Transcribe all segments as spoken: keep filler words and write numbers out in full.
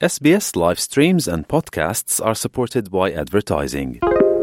S B S live streams and podcasts are supported by advertising.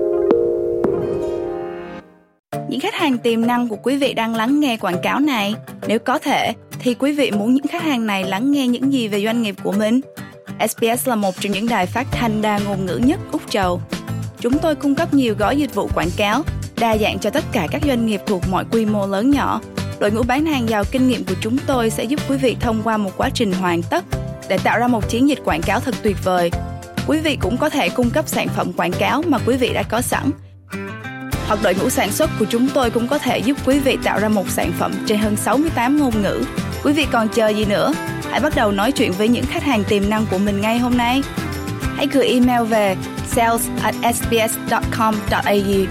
Những khách hàng tiềm năng của quý vị đang lắng nghe quảng cáo này. Nếu có thể, thì quý vị muốn những khách hàng này lắng nghe những gì về doanh nghiệp của mình? S B S là một trong những đài phát thanh đa ngôn ngữ nhất Úc Châu. Chúng tôi cung cấp nhiều gói dịch vụ quảng cáo, đa dạng cho tất cả các doanh nghiệp thuộc mọi quy mô lớn nhỏ. Đội ngũ bán hàng giàu kinh nghiệm của chúng tôi sẽ giúp quý vị thông qua một quá trình hoàn tất để tạo ra một chiến dịch quảng cáo thật tuyệt vời. Quý vị cũng có thể cung cấp sản phẩm quảng cáo mà quý vị đã có sẵn. Hoặc đội ngũ sản xuất của chúng tôi cũng có thể giúp quý vị tạo ra một sản phẩm trên hơn sáu mươi tám ngôn ngữ. Quý vị còn chờ gì nữa? Hãy bắt đầu nói chuyện với những khách hàng tiềm năng của mình ngay hôm nay. Hãy gửi email về sales at s b s dot com dot a u.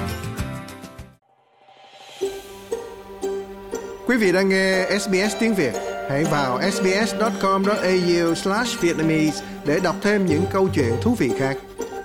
Quý vị đang nghe S B S tiếng Việt. Hãy vào s b s dot com dot a u slash vietnamese để đọc thêm những câu chuyện thú vị khác.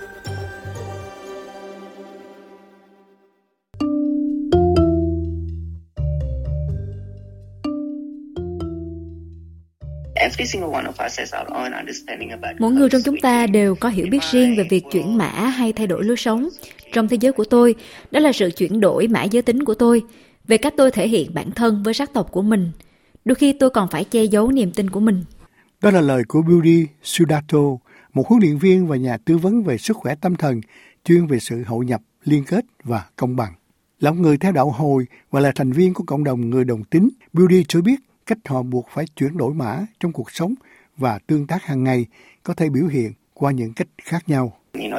Mỗi người trong chúng ta đều có hiểu biết riêng về việc chuyển mã hay thay đổi lối sống. Trong thế giới của tôi, đó là sự chuyển đổi mã giới tính của tôi, về cách tôi thể hiện bản thân với sắc tộc của mình. Đôi khi tôi còn phải che giấu niềm tin của mình. Đó là lời của Beauty Sudato, một huấn luyện viên và nhà tư vấn về sức khỏe tâm thần, chuyên về sự hội nhập, liên kết và công bằng. Là một người theo đạo Hồi và là thành viên của cộng đồng người đồng tính, Beauty cho biết cách họ buộc phải chuyển đổi mã trong cuộc sống và tương tác hàng ngày có thể biểu hiện qua những cách khác nhau.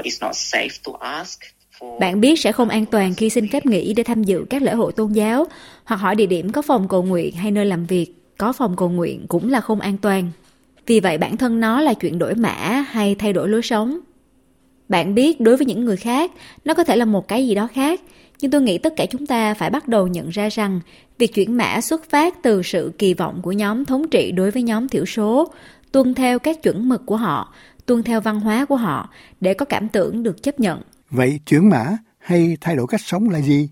Bạn biết sẽ không an toàn khi xin phép nghỉ để tham dự các lễ hội tôn giáo, hoặc hỏi địa điểm có phòng cầu nguyện hay nơi làm việc có phòng cầu nguyện cũng là không an toàn. Vì vậy bản thân nó là chuyển đổi mã hay thay đổi lối sống. Bạn biết đối với những người khác, nó có thể là một cái gì đó khác, nhưng tôi nghĩ tất cả chúng ta phải bắt đầu nhận ra rằng việc chuyển mã xuất phát từ sự kỳ vọng của nhóm thống trị đối với nhóm thiểu số, tuân theo các chuẩn mực của họ, tuân theo văn hóa của họ để có cảm tưởng được chấp nhận. Vậy chuyển mã hay thay đổi cách sống là gì?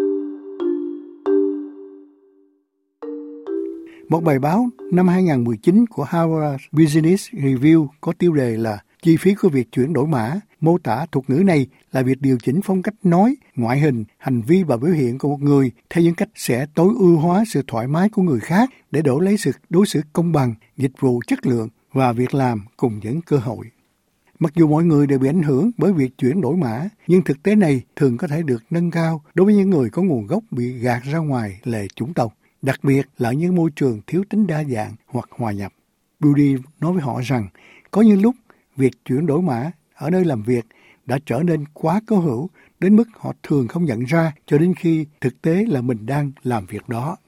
Một bài báo năm hai không một chín của Harvard Business Review có tiêu đề là chi phí của việc chuyển đổi mã, mô tả thuật ngữ này là việc điều chỉnh phong cách nói, ngoại hình, hành vi và biểu hiện của một người theo những cách sẽ tối ưu hóa sự thoải mái của người khác để đổi lấy sự đối xử công bằng, dịch vụ chất lượng và việc làm cùng những cơ hội. Mặc dù mọi người đều bị ảnh hưởng bởi việc chuyển đổi mã, nhưng thực tế này thường có thể được nâng cao đối với những người có nguồn gốc bị gạt ra ngoài lề chủng tộc, đặc biệt là những môi trường thiếu tính đa dạng hoặc hòa nhập. Beauty nói với họ rằng, có những lúc việc chuyển đổi mã ở nơi làm việc đã trở nên quá cố hữu đến mức họ thường không nhận ra cho đến khi thực tế là mình đang làm việc đó.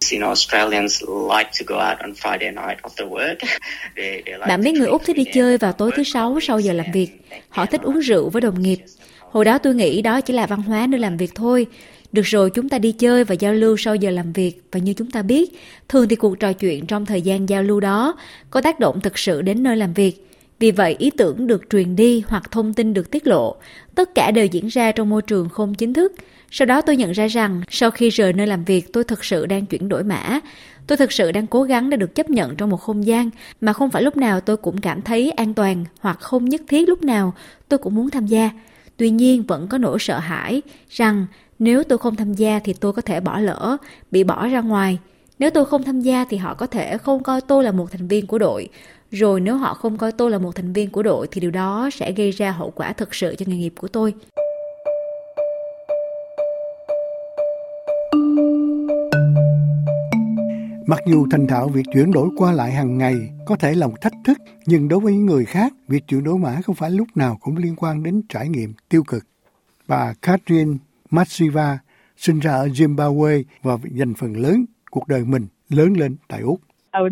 Bạn biết người Úc thích đi chơi vào tối thứ Sáu sau giờ làm việc. Họ thích uống rượu với đồng nghiệp. Hồi đó tôi nghĩ đó chỉ là văn hóa nơi làm việc thôi. Được rồi, chúng ta đi chơi và giao lưu sau giờ làm việc. Và như chúng ta biết, thường thì cuộc trò chuyện trong thời gian giao lưu đó có tác động thực sự đến nơi làm việc. Vì vậy, ý tưởng được truyền đi hoặc thông tin được tiết lộ, tất cả đều diễn ra trong môi trường không chính thức. Sau đó tôi nhận ra rằng, sau khi rời nơi làm việc, tôi thực sự đang chuyển đổi mã. Tôi thực sự đang cố gắng để được chấp nhận trong một không gian mà không phải lúc nào tôi cũng cảm thấy an toàn, hoặc không nhất thiết lúc nào tôi cũng muốn tham gia. Tuy nhiên, vẫn có nỗi sợ hãi rằng nếu tôi không tham gia thì tôi có thể bỏ lỡ, bị bỏ ra ngoài. Nếu tôi không tham gia thì họ có thể không coi tôi là một thành viên của đội. Rồi nếu họ không coi tôi là một thành viên của đội thì điều đó sẽ gây ra hậu quả thực sự cho nghề nghiệp của tôi. Mặc dù thành thạo việc chuyển đổi qua lại hàng ngày có thể là một thách thức, nhưng đối với những người khác, việc chuyển đổi mã không phải lúc nào cũng liên quan đến trải nghiệm tiêu cực. Bà Catherine Matsiva sinh ra ở Zimbabwe và dành phần lớn cuộc đời mình lớn lên tại Úc.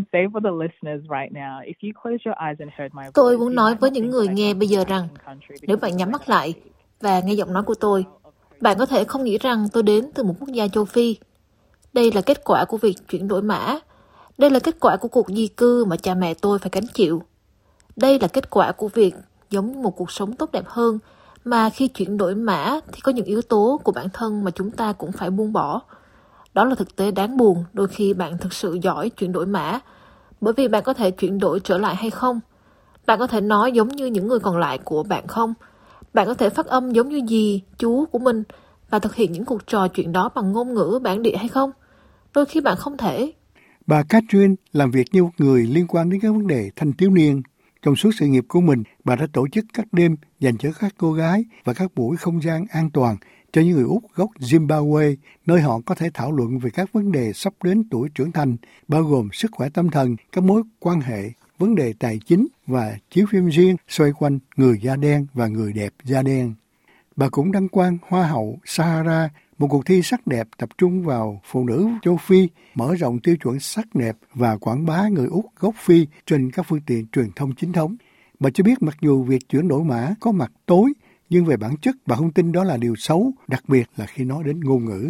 Tôi muốn nói với những người nghe bây giờ rằng, nếu bạn nhắm mắt lại và nghe giọng nói của tôi, bạn có thể không nghĩ rằng tôi đến từ một quốc gia châu Phi. Đây là kết quả của việc chuyển đổi mã. Đây là kết quả của cuộc di cư mà cha mẹ tôi phải gánh chịu. Đây là kết quả của việc giống một cuộc sống tốt đẹp hơn, mà khi chuyển đổi mã thì có những yếu tố của bản thân mà chúng ta cũng phải buông bỏ. Đó là thực tế đáng buồn đôi khi bạn thực sự giỏi chuyển đổi mã, bởi vì bạn có thể chuyển đổi trở lại hay không. Bạn có thể nói giống như những người còn lại của bạn không? Bạn có thể phát âm giống như dì, chú của mình và thực hiện những cuộc trò chuyện đó bằng ngôn ngữ bản địa hay không? Đôi khi bạn không thể. Bà Catherine làm việc như một người liên quan đến các vấn đề thanh thiếu niên. Trong suốt sự nghiệp của mình, bà đã tổ chức các đêm dành cho các cô gái và các buổi không gian an toàn cho những người Úc gốc Zimbabwe, nơi họ có thể thảo luận về các vấn đề sắp đến tuổi trưởng thành, bao gồm sức khỏe tâm thần, các mối quan hệ, vấn đề tài chính và chiếu phim riêng xoay quanh người da đen và người đẹp da đen. Bà cũng đăng quang Hoa hậu Sahara, một cuộc thi sắc đẹp tập trung vào phụ nữ châu Phi, mở rộng tiêu chuẩn sắc đẹp và quảng bá người Úc gốc Phi trên các phương tiện truyền thông chính thống. Bà cho biết mặc dù việc chuyển đổi mã có mặt tối, nhưng về bản chất bà không tin đó là điều xấu, đặc biệt là khi nói đến ngôn ngữ.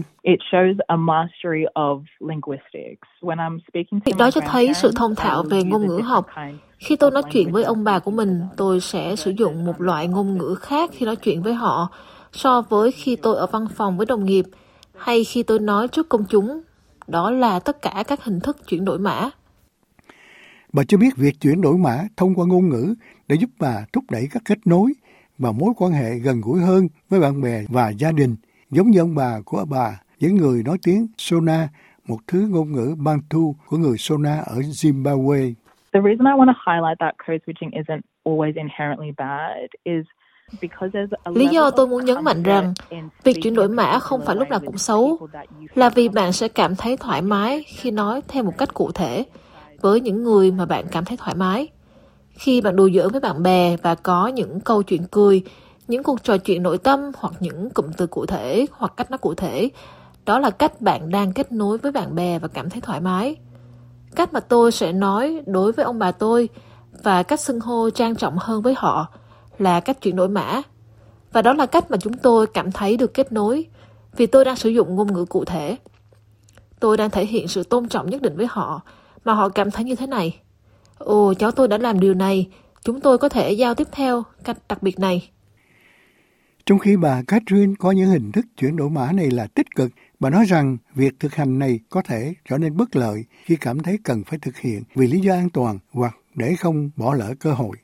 Việc đó cho thấy sự thông thạo về ngôn ngữ học. Khi tôi nói chuyện với ông bà của mình, tôi sẽ sử dụng một loại ngôn ngữ khác khi nói chuyện với họ so với khi tôi ở văn phòng với đồng nghiệp hay khi tôi nói trước công chúng. Đó là tất cả các hình thức chuyển đổi mã. Bà cho biết việc chuyển đổi mã thông qua ngôn ngữ để giúp bà thúc đẩy các kết nối và mối quan hệ gần gũi hơn với bạn bè và gia đình, giống như ông bà của bà, những người nói tiếng Shona, một thứ ngôn ngữ Bantu của người Shona ở Zimbabwe. The reason I want to highlight that code switching isn't always inherently bad is Lý do tôi muốn nhấn mạnh rằng việc chuyển đổi mã không phải lúc nào cũng xấu, là vì bạn sẽ cảm thấy thoải mái khi nói theo một cách cụ thể với những người mà bạn cảm thấy thoải mái. Khi bạn đùa giỡn với bạn bè và có những câu chuyện cười, những cuộc trò chuyện nội tâm hoặc những cụm từ cụ thể hoặc cách nói cụ thể, đó là cách bạn đang kết nối với bạn bè và cảm thấy thoải mái. Cách mà tôi sẽ nói đối với ông bà tôi và cách xưng hô trang trọng hơn với họ là cách chuyển đổi mã. Và đó là cách mà chúng tôi cảm thấy được kết nối, vì tôi đang sử dụng ngôn ngữ cụ thể. Tôi đang thể hiện sự tôn trọng nhất định với họ, mà họ cảm thấy như thế này. Ồ, cháu tôi đã làm điều này, chúng tôi có thể giao tiếp theo cách đặc biệt này. Trong khi bà Catherine có những hình thức chuyển đổi mã này là tích cực, bà nói rằng việc thực hành này có thể trở nên bất lợi khi cảm thấy cần phải thực hiện vì lý do an toàn hoặc để không bỏ lỡ cơ hội.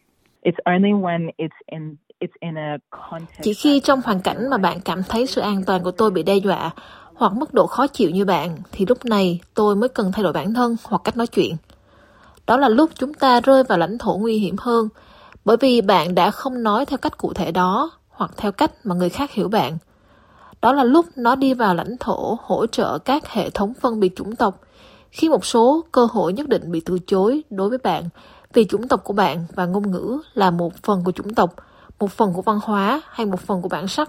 Chỉ khi trong hoàn cảnh mà bạn cảm thấy sự an toàn của tôi bị đe dọa hoặc mức độ khó chịu như bạn, thì lúc này tôi mới cần thay đổi bản thân hoặc cách nói chuyện. Đó là lúc chúng ta rơi vào lãnh thổ nguy hiểm hơn, bởi vì bạn đã không nói theo cách cụ thể đó hoặc theo cách mà người khác hiểu bạn. Đó là lúc nó đi vào lãnh thổ hỗ trợ các hệ thống phân biệt chủng tộc, khi một số cơ hội nhất định bị từ chối đối với bạn vì chủng tộc của bạn và ngôn ngữ là một phần của chủng tộc, một phần của văn hóa hay một phần của bản sắc.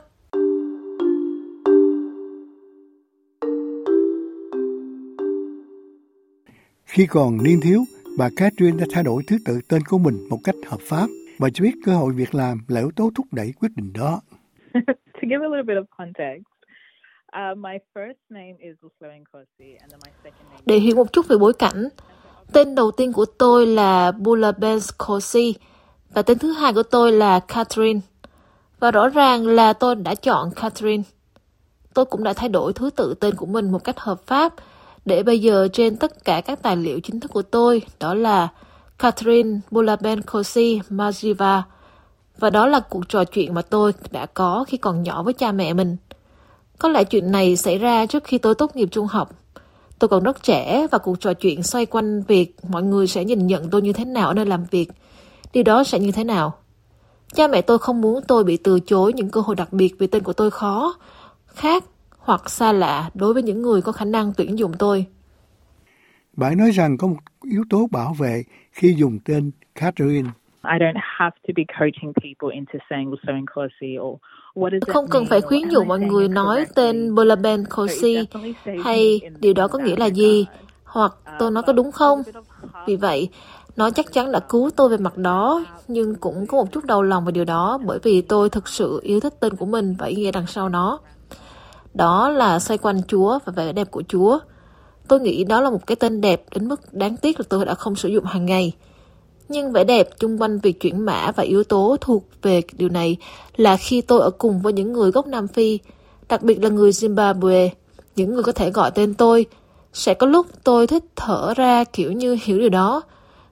Khi còn niên thiếu, bà Catherine đã thay đổi thứ tự tên của mình một cách hợp pháp. Bà cho biết cơ hội việc làm là yếu tố thúc đẩy quyết định đó. To give a little bit of context, uh, my first name is Buslewenkosi and then my second name. Để hiểu một chút về bối cảnh, tên đầu tiên của tôi là Buslewenkosi và tên thứ hai của tôi là Catherine. Và rõ ràng là tôi đã chọn Catherine. Tôi cũng đã thay đổi thứ tự tên của mình một cách hợp pháp để bây giờ trên tất cả các tài liệu chính thức của tôi đó là Catherine Buslewenkosi Majiva. Và đó là cuộc trò chuyện mà tôi đã có khi còn nhỏ với cha mẹ mình. Có lẽ chuyện này xảy ra trước khi tôi tốt nghiệp trung học. Tôi còn rất trẻ và cuộc trò chuyện xoay quanh việc mọi người sẽ nhìn nhận tôi như thế nào ở nơi làm việc. Điều đó sẽ như thế nào? Cha mẹ tôi không muốn tôi bị từ chối những cơ hội đặc biệt vì tên của tôi khó, khác hoặc xa lạ đối với những người có khả năng tuyển dụng tôi. Bạn nói rằng có một yếu tố bảo vệ khi dùng tên Catherine. I don't have to be coaching people into saying Buslewenkosi or what is it. Không cần phải khuyến dụ mọi người nói tên Buslewenkosi hay điều đó có nghĩa là gì, hoặc tôi nói có đúng không. Vì vậy, nó chắc chắn đã cứu tôi về mặt đó, nhưng cũng có một chút đau lòng về điều đó bởi vì tôi thực sự yêu thích tên của mình và ý nghĩa đằng sau nó. Đó là xoay quanh Chúa và vẻ đẹp của Chúa. Tôi nghĩ đó là một cái tên đẹp đến mức đáng tiếc là tôi đã không sử dụng hàng ngày. Nhưng vẻ đẹp chung quanh việc chuyển mã và yếu tố thuộc về điều này là khi tôi ở cùng với những người gốc Nam Phi, đặc biệt là người Zimbabwe, những người có thể gọi tên tôi. Sẽ có lúc tôi thích thở ra kiểu như hiểu điều đó.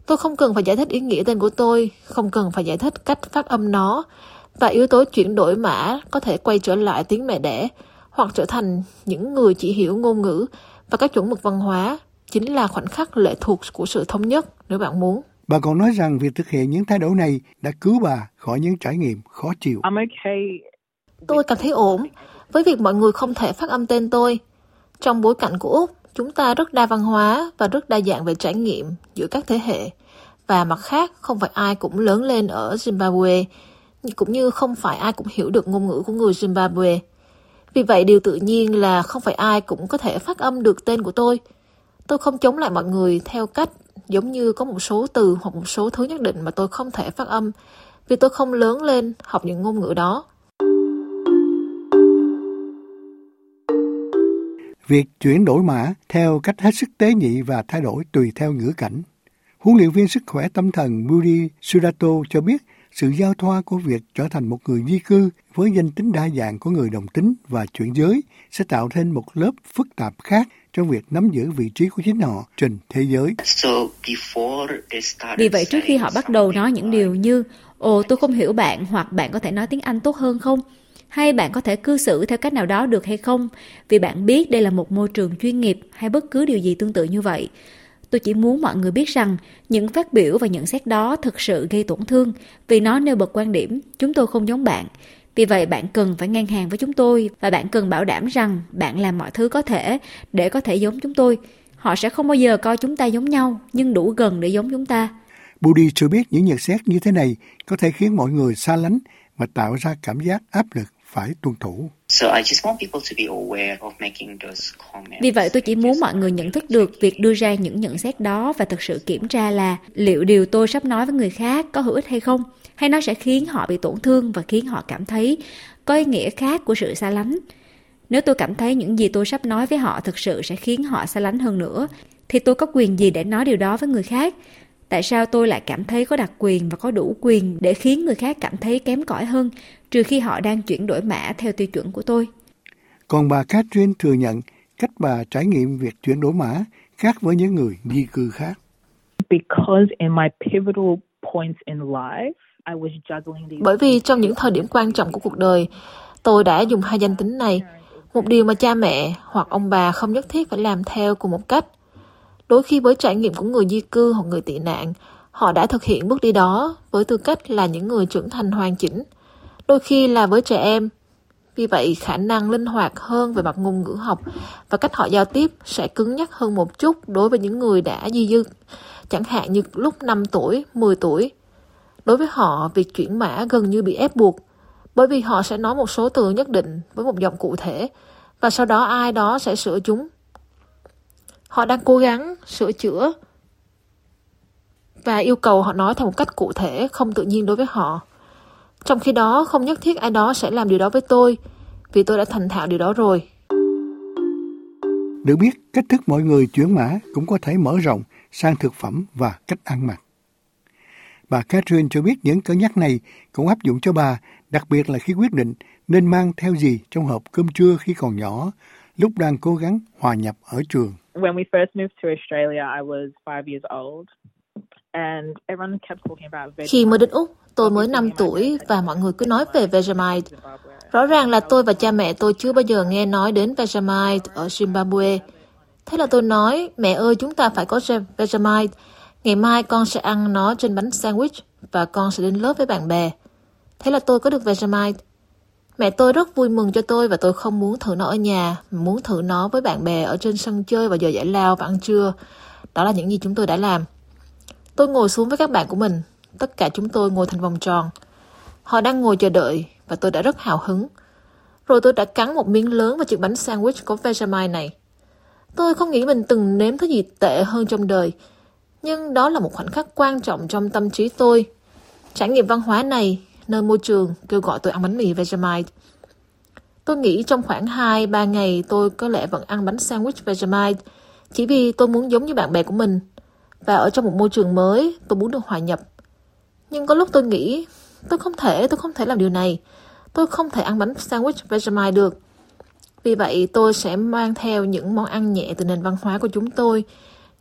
Tôi không cần phải giải thích ý nghĩa tên của tôi, không cần phải giải thích cách phát âm nó, và yếu tố chuyển đổi mã có thể quay trở lại tiếng mẹ đẻ, hoặc trở thành những người chỉ hiểu ngôn ngữ và các chuẩn mực văn hóa, chính là khoảnh khắc lệ thuộc của sự thống nhất nếu bạn muốn. Bà còn nói rằng việc thực hiện những thay đổi này đã cứu bà khỏi những trải nghiệm khó chịu. Tôi cảm thấy ổn với việc mọi người không thể phát âm tên tôi. Trong bối cảnh của Úc, chúng ta rất đa văn hóa và rất đa dạng về trải nghiệm giữa các thế hệ. Và mặt khác, không phải ai cũng lớn lên ở Zimbabwe, cũng như không phải ai cũng hiểu được ngôn ngữ của người Zimbabwe. Vì vậy, điều tự nhiên là không phải ai cũng có thể phát âm được tên của tôi. Tôi không chống lại mọi người theo cách giống như có một số từ hoặc một số thứ nhất định mà tôi không thể phát âm, vì tôi không lớn lên học những ngôn ngữ đó. Việc chuyển đổi mã theo cách hết sức tế nhị và thay đổi tùy theo ngữ cảnh. Huấn luyện viên sức khỏe tâm thần Budi Sudato cho biết sự giao thoa của việc trở thành một người di cư với danh tính đa dạng của người đồng tính và chuyển giới sẽ tạo thêm một lớp phức tạp khác trong việc nắm giữ vị trí của chính họ trên thế giới. Vì vậy, trước khi họ bắt đầu nói những điều như "Ồ, tôi không hiểu bạn" hoặc "Bạn có thể nói tiếng Anh tốt hơn không?" hay "Bạn có thể cư xử theo cách nào đó được hay không?" vì bạn biết đây là một môi trường chuyên nghiệp hay bất cứ điều gì tương tự như vậy. Tôi chỉ muốn mọi người biết rằng những phát biểu và nhận xét đó thực sự gây tổn thương vì nó nêu bật quan điểm chúng tôi không giống bạn. Vì vậy bạn cần phải ngang hàng với chúng tôi và bạn cần bảo đảm rằng bạn làm mọi thứ có thể để có thể giống chúng tôi. Họ sẽ không bao giờ coi chúng ta giống nhau nhưng đủ gần để giống chúng ta. Budi cho biết những nhận xét như thế này có thể khiến mọi người xa lánh và tạo ra cảm giác áp lực phải tuân thủ. Vì vậy tôi chỉ muốn mọi người nhận thức được việc đưa ra những nhận xét đó và thực sự kiểm tra là liệu điều tôi sắp nói với người khác có hữu ích hay không, hay nó sẽ khiến họ bị tổn thương và khiến họ cảm thấy có ý nghĩa khác của sự xa lánh. Nếu tôi cảm thấy những gì tôi sắp nói với họ thực sự sẽ khiến họ xa lánh hơn nữa, thì tôi có quyền gì để nói điều đó với người khác? Tại sao tôi lại cảm thấy có đặc quyền và có đủ quyền để khiến người khác cảm thấy kém cỏi hơn, trừ khi họ đang chuyển đổi mã theo tiêu chuẩn của tôi? Còn bà Catherine thừa nhận cách bà trải nghiệm việc chuyển đổi mã khác với những người di cư khác. Bởi vì trong những thời điểm quan trọng của cuộc đời, tôi đã dùng hai danh tính này, một điều mà cha mẹ hoặc ông bà không nhất thiết phải làm theo cùng một cách. Đôi khi với trải nghiệm của người di cư hoặc người tị nạn, họ đã thực hiện bước đi đó với tư cách là những người trưởng thành hoàn chỉnh. Đôi khi là với trẻ em. Vì vậy, khả năng linh hoạt hơn về mặt ngôn ngữ học và cách họ giao tiếp sẽ cứng nhắc hơn một chút đối với những người đã di cư, chẳng hạn như lúc năm tuổi, mười tuổi. Đối với họ, việc chuyển mã gần như bị ép buộc, bởi vì họ sẽ nói một số từ nhất định với một giọng cụ thể, và sau đó ai đó sẽ sửa chúng. Họ đang cố gắng sửa chữa và yêu cầu họ nói theo một cách cụ thể, không tự nhiên đối với họ. Trong khi đó, không nhất thiết ai đó sẽ làm điều đó với tôi, vì tôi đã thành thạo điều đó rồi. Được biết, cách thức mọi người chuyển mã cũng có thể mở rộng sang thực phẩm và cách ăn mặc. Bà Catherine cho biết những cân nhắc này cũng áp dụng cho bà, đặc biệt là khi quyết định nên mang theo gì trong hộp cơm trưa khi còn nhỏ, lúc đang cố gắng hòa nhập ở trường. When we first moved to Australia, I was five years old, and everyone kept talking about Vegemite. Khi mới đến Úc, tôi mới năm tuổi và mọi người cứ nói về Vegemite. Rõ ràng là tôi và cha mẹ tôi chưa bao giờ nghe nói đến Vegemite ở Zimbabwe. Thế là tôi nói, mẹ ơi, chúng ta phải có Vegemite. Ngày mai con sẽ ăn nó trên bánh sandwich và con sẽ đến lớp với bạn bè. Thế là tôi có được Vegemite. Mẹ tôi rất vui mừng cho tôi và tôi không muốn thử nó ở nhà, mà muốn thử nó với bạn bè ở trên sân chơi vào giờ giải lao và ăn trưa. Đó là những gì chúng tôi đã làm. Tôi ngồi xuống với các bạn của mình. Tất cả chúng tôi ngồi thành vòng tròn. Họ đang ngồi chờ đợi và tôi đã rất hào hứng. Rồi tôi đã cắn một miếng lớn vào chiếc bánh sandwich có Vegemite này. Tôi không nghĩ mình từng nếm thứ gì tệ hơn trong đời. Nhưng đó là một khoảnh khắc quan trọng trong tâm trí tôi. Trải nghiệm văn hóa này, nơi môi trường kêu gọi tôi ăn bánh mì Vegemite. Tôi nghĩ trong khoảng hai ba ngày tôi có lẽ vẫn ăn bánh sandwich Vegemite, chỉ vì tôi muốn giống như bạn bè của mình. Và ở trong một môi trường mới, tôi muốn được hòa nhập. Nhưng có lúc tôi nghĩ, tôi không thể, tôi không thể làm điều này. Tôi không thể ăn bánh sandwich Vegemite được. Vì vậy tôi sẽ mang theo những món ăn nhẹ từ nền văn hóa của chúng tôi,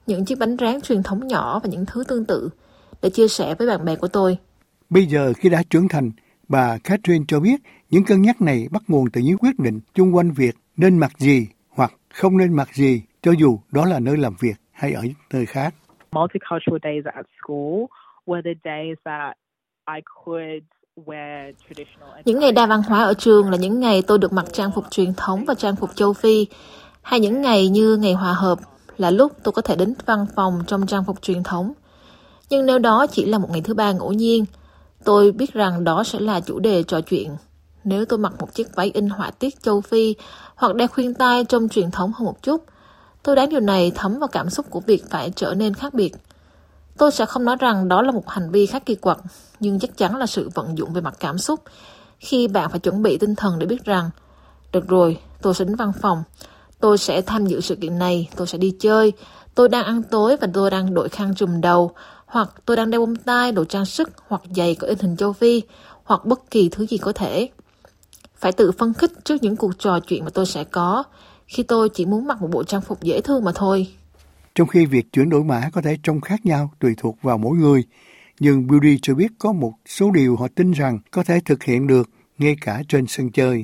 những chiếc bánh rán truyền thống nhỏ và những thứ tương tự để chia sẻ với bạn bè của tôi. Bây giờ khi đã trưởng thành, bà Catherine cho biết những cân nhắc này bắt nguồn từ những quyết định chung quanh việc nên mặc gì hoặc không nên mặc gì, cho dù đó là nơi làm việc hay ở nơi khác. Multicultural days at school were the days that I could wear traditional. Những ngày đa văn hóa ở trường là những ngày tôi được mặc trang phục truyền thống và trang phục châu Phi, hay những ngày như ngày hòa hợp là lúc tôi có thể đến văn phòng trong trang phục truyền thống. Nhưng nếu đó chỉ là một ngày thứ ba ngẫu nhiên, tôi biết rằng đó sẽ là chủ đề trò chuyện. Nếu tôi mặc một chiếc váy in họa tiết châu Phi hoặc đeo khuyên tai trông truyền thống hơn một chút, tôi đoán điều này thấm vào cảm xúc của việc phải trở nên khác biệt. Tôi sẽ không nói rằng đó là một hành vi khá kỳ quặc, nhưng chắc chắn là sự vận dụng về mặt cảm xúc khi bạn phải chuẩn bị tinh thần để biết rằng được rồi, tôi sẽ đến văn phòng, tôi sẽ tham dự sự kiện này, tôi sẽ đi chơi, tôi đang ăn tối và tôi đang đội khăn trùm đầu, hoặc tôi đang đeo bông tai, đồ trang sức hoặc giày có in hình châu Phi, hoặc bất kỳ thứ gì có thể. Phải tự phân khích trước những cuộc trò chuyện mà tôi sẽ có khi tôi chỉ muốn mặc một bộ trang phục dễ thương mà thôi. Trong khi việc chuyển đổi mã có thể trông khác nhau tùy thuộc vào mỗi người, nhưng Beauty cho biết có một số điều họ tin rằng có thể thực hiện được ngay cả trên sân chơi.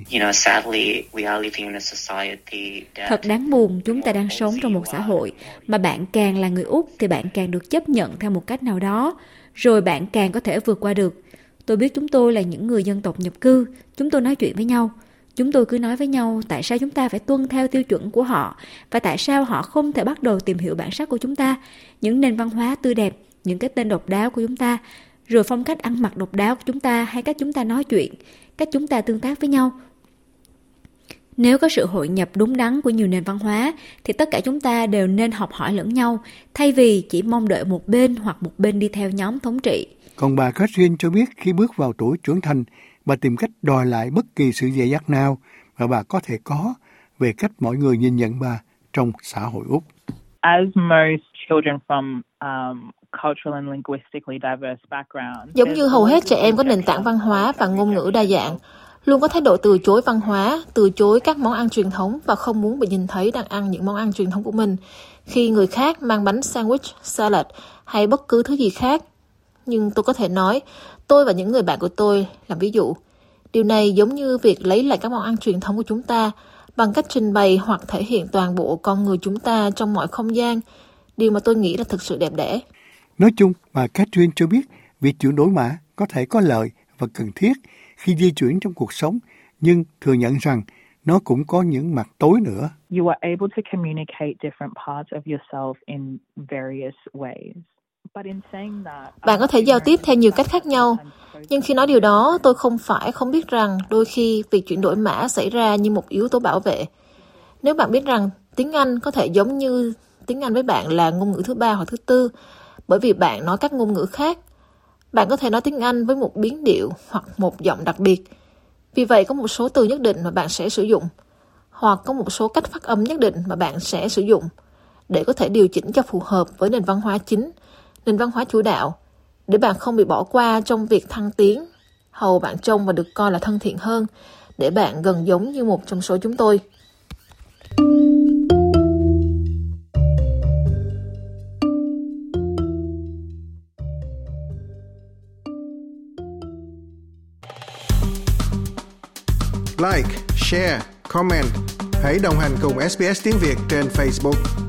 Thật đáng buồn, chúng ta đang sống trong một xã hội mà bạn càng là người Úc thì bạn càng được chấp nhận theo một cách nào đó, rồi bạn càng có thể vượt qua được. Tôi biết chúng tôi là những người dân tộc nhập cư, chúng tôi nói chuyện với nhau. Chúng tôi cứ nói với nhau tại sao chúng ta phải tuân theo tiêu chuẩn của họ và tại sao họ không thể bắt đầu tìm hiểu bản sắc của chúng ta, những nền văn hóa tươi đẹp, những cái tên độc đáo của chúng ta, rồi phong cách ăn mặc độc đáo của chúng ta hay cách chúng ta nói chuyện, cách chúng ta tương tác với nhau. Nếu có sự hội nhập đúng đắn của nhiều nền văn hóa thì tất cả chúng ta đều nên học hỏi lẫn nhau thay vì chỉ mong đợi một bên hoặc một bên đi theo nhóm thống trị. Còn bà Catherine cho biết khi bước vào tuổi trưởng thành, bà tìm cách đòi lại bất kỳ sự dè dặt nào mà bà có thể có về cách mọi người nhìn nhận bà trong xã hội Úc. As most children from um, cultural and linguistically diverse backgrounds, giống như hầu hết trẻ em có nền tảng văn hóa và ngôn ngữ đa dạng, luôn có thái độ từ chối văn hóa, từ chối các món ăn truyền thống và không muốn bị nhìn thấy đang ăn những món ăn truyền thống của mình khi người khác mang bánh sandwich, salad hay bất cứ thứ gì khác. Nhưng tôi có thể nói, tôi và những người bạn của tôi làm ví dụ. Điều này giống như việc lấy lại các món ăn truyền thống của chúng ta bằng cách trình bày hoặc thể hiện toàn bộ con người chúng ta trong mọi không gian, điều mà tôi nghĩ là thực sự đẹp đẽ. Nói chung, bà Catherine cho biết việc chuyển đổi mã có thể có lợi và cần thiết khi di chuyển trong cuộc sống, nhưng thừa nhận rằng nó cũng có những mặt tối nữa. You are able to communicate different parts of yourself in various ways. Bạn có thể giao tiếp theo nhiều cách khác nhau, nhưng khi nói điều đó, tôi không phải không biết rằng đôi khi việc chuyển đổi mã xảy ra như một yếu tố bảo vệ. Nếu bạn biết rằng tiếng Anh có thể giống như tiếng Anh với bạn là ngôn ngữ thứ ba hoặc thứ tư, bởi vì bạn nói các ngôn ngữ khác, bạn có thể nói tiếng Anh với một biến điệu hoặc một giọng đặc biệt. Vì vậy, có một số từ nhất định mà bạn sẽ sử dụng, hoặc có một số cách phát âm nhất định mà bạn sẽ sử dụng để có thể điều chỉnh cho phù hợp với nền văn hóa chính, nền văn hóa chủ đạo, để bạn không bị bỏ qua trong việc thăng tiến, hầu bạn trông và được coi là thân thiện hơn, để bạn gần giống như một trong số chúng tôi. Like, share, comment. Hãy đồng hành cùng ét bê ét Tiếng Việt trên Facebook.